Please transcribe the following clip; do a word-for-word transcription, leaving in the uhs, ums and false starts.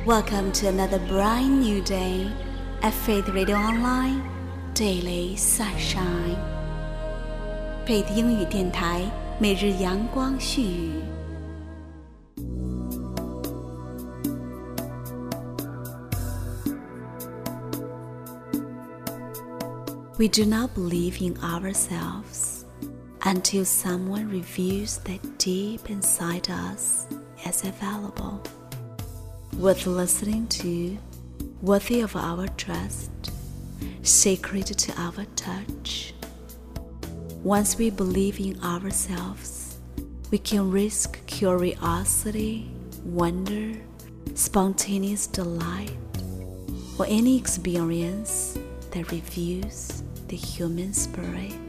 Welcome to another bright new day at Faith Radio Online Daily Sunshine。 Faith 英语电台每日阳光絮语。We do not believe in ourselves until someone reveals that deep inside us is available, worth listening to, worthy of our trust, sacred to our touch. Once we believe in ourselves, we can risk curiosity, wonder, spontaneous delight, or any experience that reveals the human spirit.